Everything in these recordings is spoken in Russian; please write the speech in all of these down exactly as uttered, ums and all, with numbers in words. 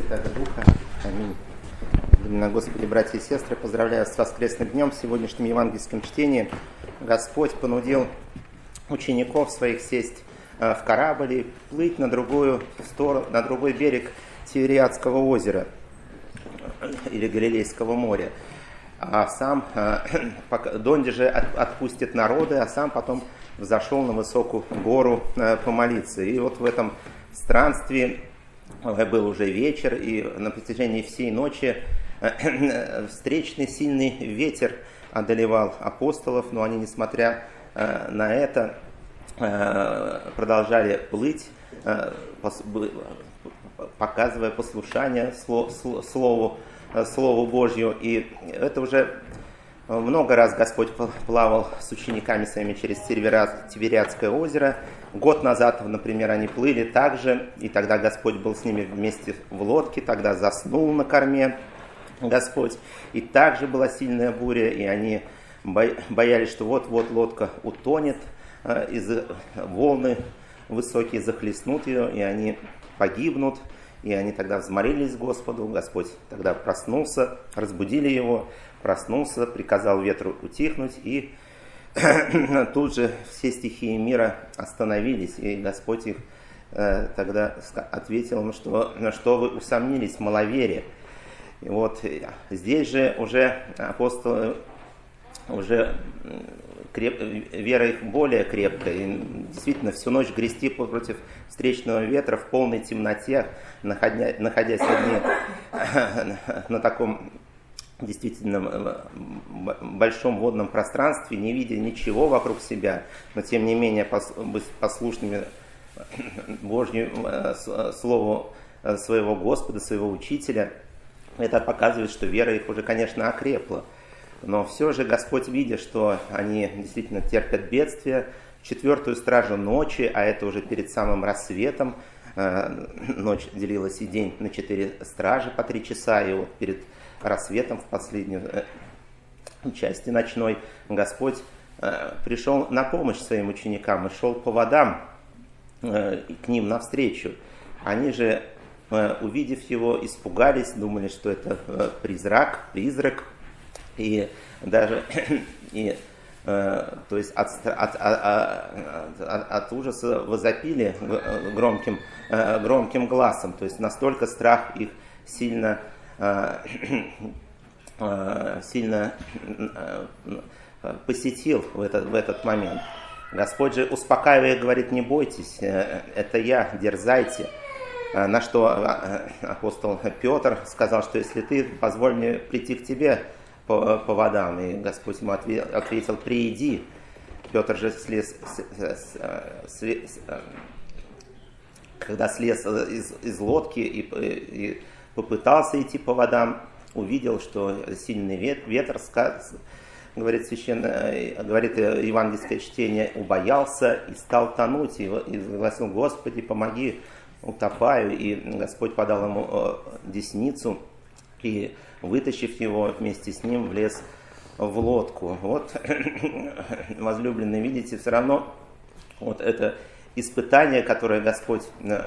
Святаго Духа. Аминь. Именно, Господи, братья и сестры, поздравляю с воскресным днем. В сегодняшнем евангельском чтении Господь понудил учеников своих сесть в корабль и плыть на другую сторону, на другой берег Тивериадского озера или Галилейского моря. А сам донде же отпустит народы, а сам потом взошел на высокую гору помолиться. И вот в этом странстве был уже вечер, и на протяжении всей ночи встречный сильный ветер одолевал апостолов, но они, несмотря на это, продолжали плыть, показывая послушание Слову, Слову Божью. И это уже много раз Господь плавал с учениками своими через Тивериадское озеро. Год назад, например, они плыли также, и тогда Господь был с ними вместе в лодке, тогда заснул на корме Господь. И также была сильная буря, и они боялись, что вот-вот лодка утонет, из волны высокие захлестнут ее, и они погибнут. И они тогда взмолились Господу, Господь тогда проснулся, разбудили его, проснулся, приказал ветру утихнуть, и тут же все стихии мира остановились, и Господь их э, тогда ответил им, что, что вы усомнились в маловерии. И вот здесь же уже апостолы, уже креп, вера их более крепкая, и действительно всю ночь грести против встречного ветра в полной темноте, находя, находясь одни на таком действительно большом водном пространстве, не видя ничего вокруг себя, но тем не менее быть послушными Божьему Слову своего Господа, своего Учителя, это показывает, что вера их уже, конечно, окрепла. Но все же Господь, видя, что они действительно терпят бедствия, в четвертую стражу ночи, а это уже перед самым рассветом, ночь делилась и день на четыре стражи по три часа, и вот перед рассветом в последней части ночной Господь пришел на помощь своим ученикам и шел по водам к ним навстречу. Они же, увидев его, испугались, думали, что это призрак, призрак, и даже и, то есть от, от, от, от ужаса возопили громким, громким глазом, то есть настолько страх их сильно сильно посетил в этот, в этот момент. Господь же, успокаивая, говорит: не бойтесь, это я, дерзайте. На что апостол Петр сказал, что если ты, позволь мне прийти к тебе по, по водам. И Господь ему ответил: прииди. Петр же слез, слез, когда слез из, из лодки и, и попытался идти по водам, увидел, что сильный ветер, говорит, священно, говорит евангельское чтение, убоялся и стал тонуть, и, и гласил: Господи, помоги, утопаю. И Господь подал ему десницу, и, вытащив его, вместе с ним влез в лодку. Вот, возлюбленные, видите, все равно вот это испытание, которое Господь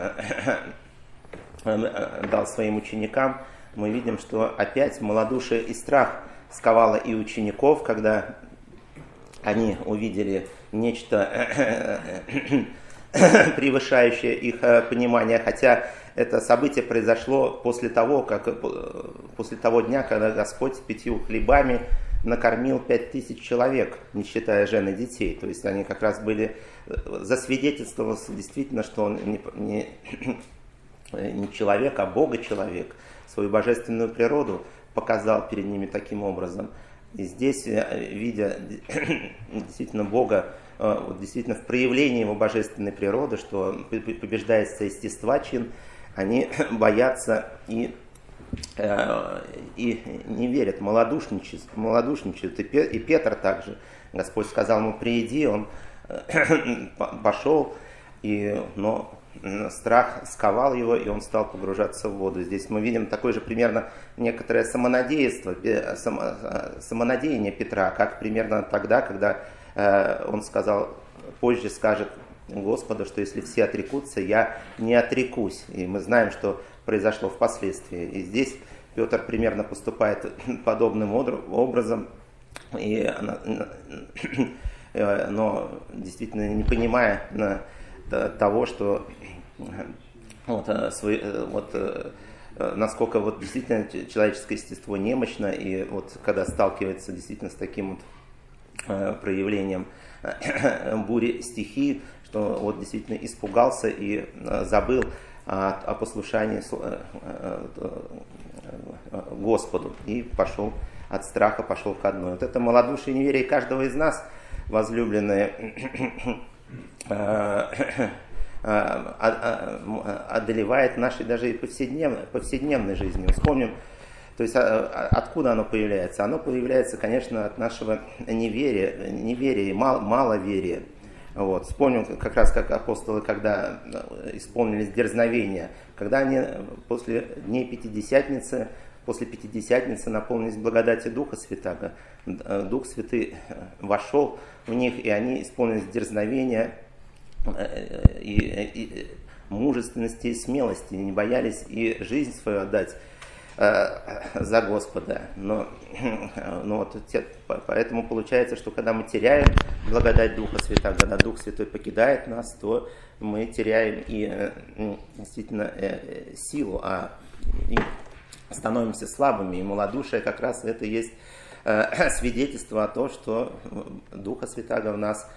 дал своим ученикам, мы видим, что опять малодушие и страх сковало и учеников, когда они увидели нечто превышающее их понимание, хотя это событие произошло после того, как, после того дня, когда Господь пятью хлебами накормил пять тысяч человек, не считая жен и детей. То есть они как раз были засвидетельствованы действительно, что он не, не, не человек, а Бога-человек, свою божественную природу показал перед ними таким образом. И здесь, видя действительно Бога, действительно в проявлении его божественной природы, что побеждается естества чин, они боятся и, и не верят, малодушничают. малодушничают. И Петр также, Господь сказал ему: прииди, он пошел, и, но страх сковал его, и он стал погружаться в воду. Здесь мы видим такое же примерно некоторое самонадеянство, самонадеяние Петра, как примерно тогда, когда он сказал, позже скажет Господу, что если все отрекутся, я не отрекусь. И мы знаем, что произошло впоследствии. И здесь Петр примерно поступает подобным образом, и, но действительно не понимая того, что вот, вот, насколько вот действительно человеческое естество немощно, и вот когда сталкивается действительно с таким вот проявлением бури стихий, что вот действительно испугался и забыл о, о послушании Господу и пошел от страха, пошел ко дну. Вот это малодушие и неверие каждого из нас, возлюбленные, одолевает нашей даже и повседневной, повседневной жизни. Вспомним, то есть откуда оно появляется? Оно появляется, конечно, от нашего неверия, неверия, мал, маловерия. Вот. Вспомним как раз, как апостолы, когда исполнились дерзновения, когда они после дней Пятидесятницы, после Пятидесятницы наполнились благодати Духа Святаго. Дух Святый вошел в них, и они исполнились дерзновения и, и мужественности и смелости, не боялись и жизнь свою отдать за Господа. Но, но вот, поэтому получается, что когда мы теряем благодать Духа Святаго, когда Дух Святой покидает нас, то мы теряем и действительно силу, а и становимся слабыми. И малодушие как раз это и есть свидетельство о том, что Духа Святаго в нас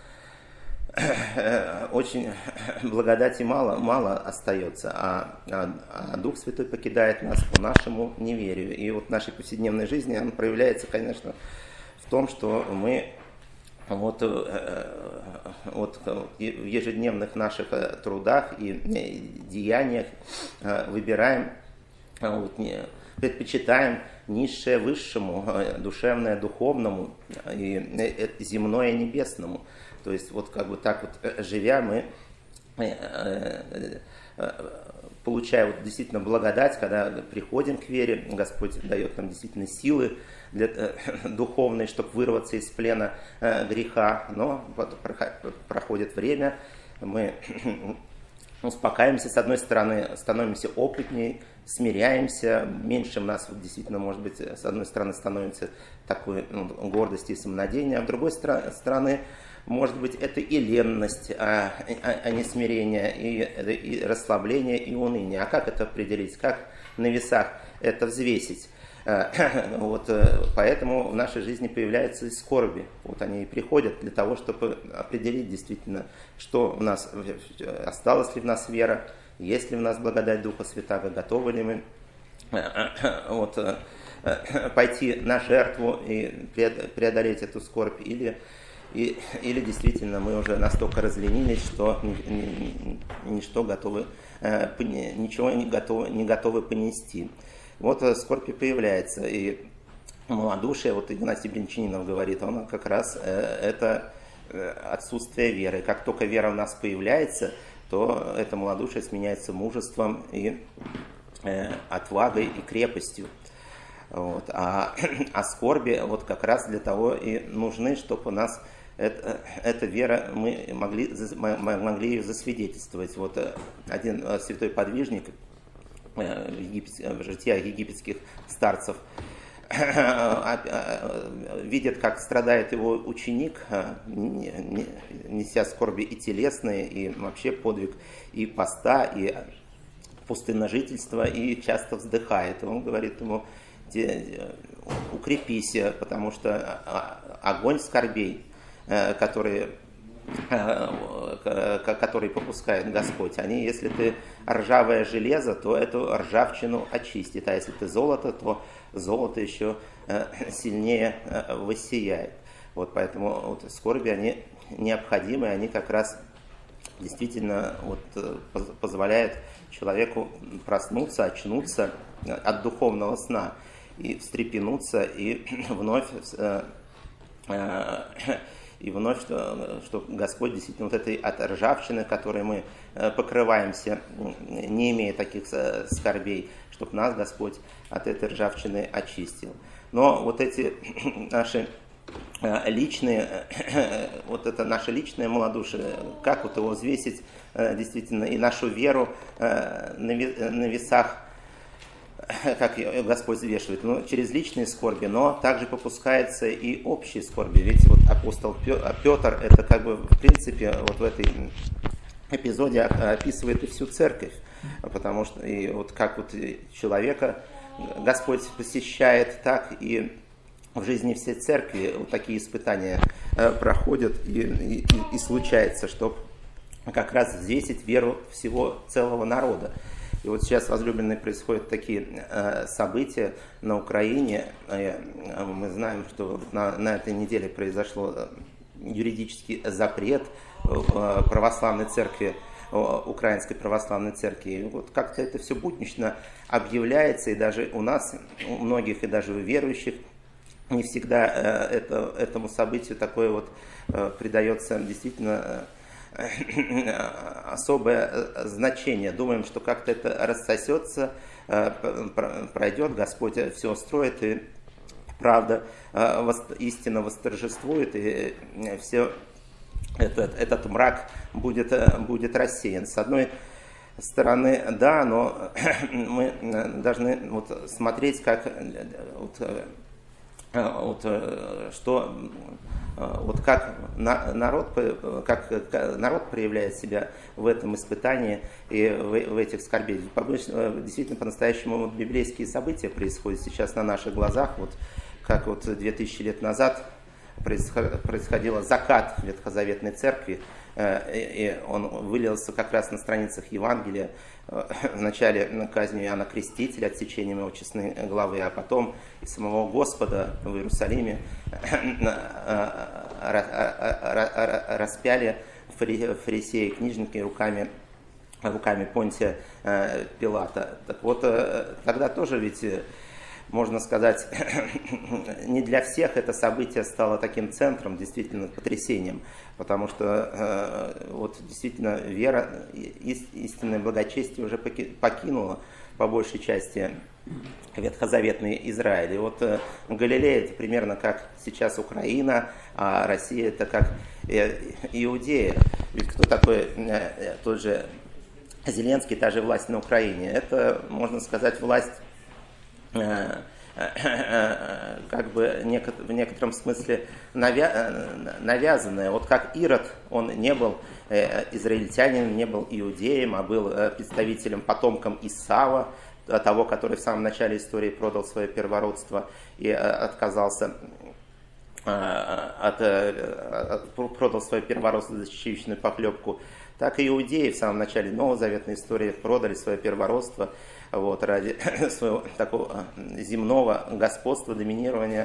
очень благодати мало, мало остается, а, а, а Дух Святой покидает нас по нашему неверию. И вот в нашей повседневной жизни он проявляется, конечно, в том, что мы вот, вот в ежедневных наших трудах и деяниях выбираем, вот, предпочитаем низшее высшему, душевное духовному и земное небесному. То есть вот как бы так вот живя, мы получая вот действительно благодать, когда приходим к вере, Господь дает нам действительно силы для, духовные, чтобы вырваться из плена греха. Но вот проходит время, мы успокаиваемся, с одной стороны, становимся опытнее, смиряемся, меньше у нас вот, действительно, может быть, с одной стороны, становится такой ну, гордости и самонадеяния, а с другой стороны, может быть, это и ленность, а, а, а не смирение, и, и расслабление, и уныние. А как это определить? Как на весах это взвесить? Вот, поэтому в нашей жизни появляются и скорби. Вот они и приходят для того, чтобы определить действительно, что у нас, осталась ли в нас вера, есть ли в нас благодать Духа Святаго, готовы ли мы вот, пойти на жертву и преодолеть эту скорбь, или И, или действительно мы уже настолько разленились, что ничто готовы, ничего не готовы, не готовы понести. Вот скорбь и появляется. И малодушие, вот Игнатий Бринчанинов говорит, он как раз это отсутствие веры. Как только вера в нас появляется, то это малодушие сменяется мужеством и отвагой и крепостью. Вот. А, а скорби вот как раз для того и нужны, чтобы у нас это, эта вера, мы могли, могли ее засвидетельствовать. Вот один святой подвижник в житиях египетских старцев видит, как страдает его ученик, неся скорби и телесные, и вообще подвиг и поста, и пустынножительства, и часто вздыхает. И он говорит ему: укрепись, потому что огонь скорбей, который, который попускает Господь, они, если ты ржавое железо, то эту ржавчину очистит, а если ты золото, то золото еще сильнее воссияет. Вот поэтому вот скорби, они необходимы, они как раз действительно вот позволяют человеку проснуться, очнуться от духовного сна и встрепенуться, и вновь, и вновь что, что Господь действительно вот этой от ржавчины, которой мы покрываемся, не имея таких скорбей, чтобы нас Господь от этой ржавчины очистил. Но вот эти наши личные, вот это наше личное малодушие, как вот его взвесить действительно и нашу веру на весах как Господь взвешивает, ну, через личные скорби, но также попускается и общие скорби. Ведь вот апостол Петр, это как бы в принципе вот в этой эпизоде описывает и всю церковь, потому что и вот как вот человека Господь посещает, так и в жизни всей церкви вот такие испытания проходят, и, и, и случается, что как раз взвесить веру всего целого народа. И вот сейчас, возлюбленные, происходят такие э, события на Украине. Э, мы знаем, что на, на этой неделе произошел юридический запрет э, православной церкви, э, Украинской православной церкви. И вот как-то это все буднично объявляется, и даже у нас, у многих, и даже у верующих, не всегда э, это, этому событию такое вот э, придается действительно особое значение. Думаем, что как-то это рассосется, пройдет, Господь все устроит, и правда истина восторжествует, и все этот, этот мрак будет, будет рассеян. С одной стороны, да, но мы должны вот смотреть, как вот, вот, что вот как народ, как народ проявляет себя в этом испытании и в, в этих скорбях. Действительно, по-настоящему вот библейские события происходят сейчас на наших глазах. Вот как вот две тысячи лет назад происходил закат Ветхозаветной церкви, и он вылился как раз на страницах Евангелия, вначале казнью Иоанна Крестителя, отсечением его честной главы, а потом и самого Господа в Иерусалиме распяли фарисеи, книжники руками, руками Понтия Пилата. Так вот, тогда тоже ведь, можно сказать, не для всех это событие стало таким центром, действительно, потрясением, потому что э, вот действительно вера, истинное благочестие уже покинула по большей части ветхозаветный Израиль. И вот э, Галилея это примерно как сейчас Украина, а Россия это как э, Иудея. Ведь кто такой э, тот же Зеленский, та же власть на Украине? Это, можно сказать, власть как бы в некотором смысле навязанная. Вот как Ирод, он не был израильтянином, не был иудеем, а был представителем, потомком Исава, того, который в самом начале истории продал свое первородство и отказался от, от продал свое первородство за чечевичную похлебку. Так и иудеи в самом начале новозаветной истории продали свое первородство вот, ради своего такого земного господства, доминирования,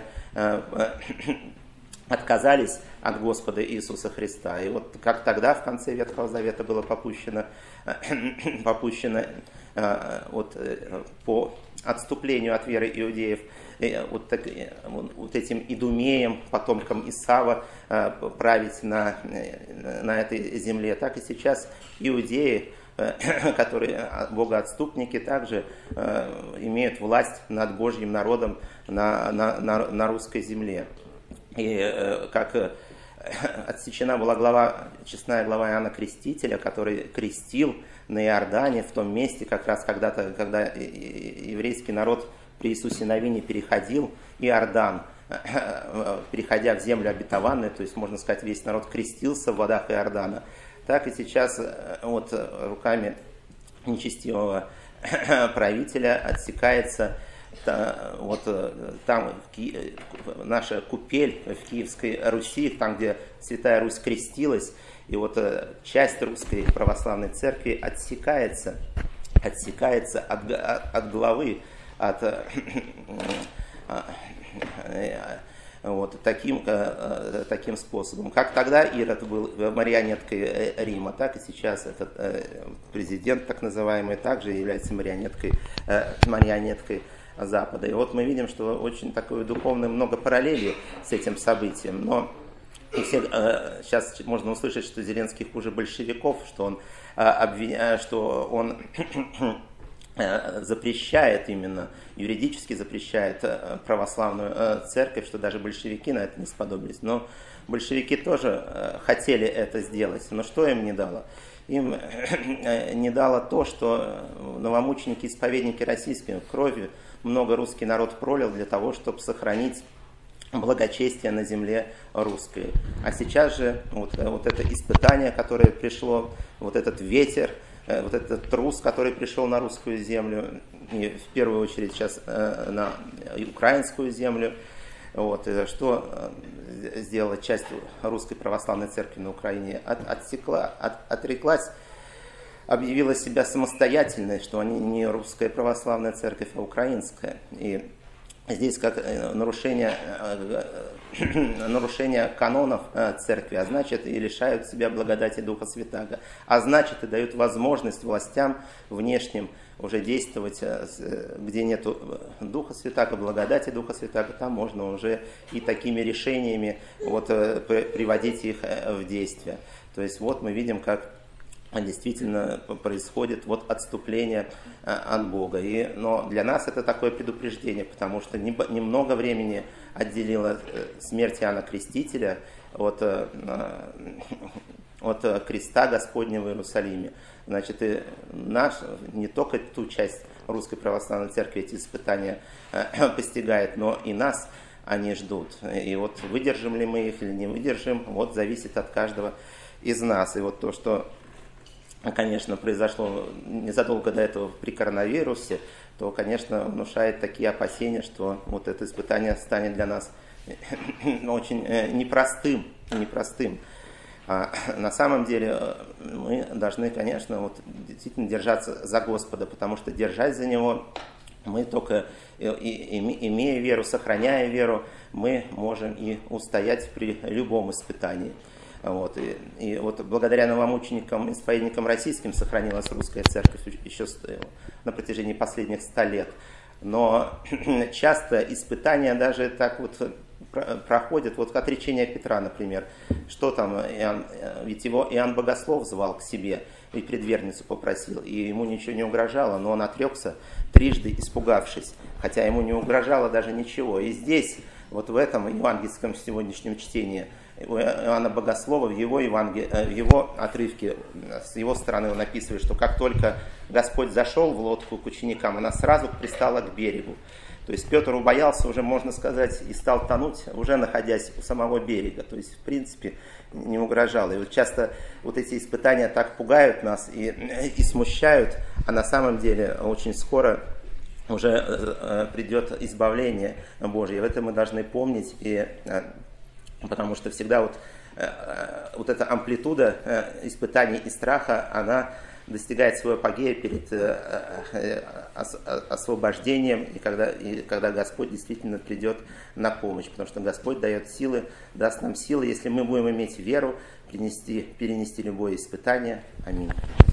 отказались от Господа Иисуса Христа. И вот как тогда в конце Ветхого Завета было попущено, попущено вот, по отступлению от веры иудеев, вот, так, вот этим идумеем, потомкам Исава, править на, на этой земле, так и сейчас иудеи, которые богоотступники, также имеют власть над Божьим народом на, на, на, на русской земле. И как отсечена была глава, честная глава Иоанна Крестителя, который крестил на Иордане, в том месте, как раз когда-то, когда еврейский народ при Иисусе Навине переходил Иордан, переходя в землю обетованную, то есть, можно сказать, весь народ крестился в водах Иордана. Так и сейчас вот руками нечестивого правителя отсекается вот там наша купель в Киевской Руси, там, где Святая Русь крестилась, и вот часть русской православной церкви отсекается, отсекается от, от, от главы, от вот таким, таким способом. Как тогда Ирод был марионеткой Рима, так и сейчас этот президент, так называемый, также является марионеткой, марионеткой Запада. И вот мы видим, что очень такое духовное много параллелей с этим событием. Но и все, сейчас можно услышать, что Зеленский хуже большевиков, что он, обвиня, что он запрещает именно, юридически запрещает православную церковь, что даже большевики на это не сподобились. Но большевики тоже хотели это сделать, но что им не дало? им не дало то, что новомученики, исповедники российские кровью много русский народ пролил для того, чтобы сохранить благочестие на земле русской. А сейчас же вот, вот это испытание, которое пришло, вот этот ветер, вот этот трус, который пришел на русскую землю, и в первую очередь сейчас на украинскую землю, вот, что сделала часть Русской Православной Церкви на Украине, от, отсекла, от, отреклась, объявила себя самостоятельной, что они не Русская Православная Церковь, а украинская. И здесь как нарушение, нарушение канонов церкви, а значит и лишают себя благодати Духа Святаго, а значит и дают возможность властям внешним уже действовать, где нет Духа Святаго, благодати Духа Святаго, там можно уже и такими решениями вот, приводить их в действие. То есть вот мы видим, как действительно происходит вот отступление от Бога. И, но для нас это такое предупреждение, потому что немного времени отделила смерть Иоанна Крестителя от, от креста Господня в Иерусалиме. Значит, и наш, не только ту часть Русской Православной Церкви эти испытания постигает, но и нас они ждут. И вот выдержим ли мы их или не выдержим, вот зависит от каждого из нас. И вот то, что, конечно, произошло незадолго до этого при коронавирусе, то, конечно, внушает такие опасения, что вот это испытание станет для нас очень непростым, непростым. А на самом деле мы должны, конечно, вот действительно держаться за Господа, потому что держась за Него, мы только, и, и, имея веру, сохраняя веру, мы можем и устоять при любом испытании. Вот. И, и вот благодаря новомученикам, исповедникам российским сохранилась русская церковь еще на протяжении последних ста лет. Но часто испытания даже так вот проходят, вот отречение Петра, например. Что там, Иоанн, ведь его Иоанн Богослов звал к себе и предверницу попросил, и ему ничего не угрожало, но он отрекся, трижды испугавшись, хотя ему не угрожало даже ничего. И здесь, вот в этом евангельском сегодняшнем чтении, Иоанна Богослова, в его, евангел... в его отрывке, с его стороны он описывает, что как только Господь зашел в лодку к ученикам, она сразу пристала к берегу. То есть Петр убоялся уже, можно сказать, и стал тонуть, уже находясь у самого берега. То есть, в принципе, не угрожало. И вот часто вот эти испытания так пугают нас и, и смущают, а на самом деле очень скоро уже придет избавление Божье. В этом мы должны помнить, и, потому что всегда вот, вот эта амплитуда испытаний и страха, она достигает своего апогея перед освобождением, и когда, и когда Господь действительно придет на помощь, потому что Господь дает силы, даст нам силы, если мы будем иметь веру, перенести, перенести любое испытание. Аминь.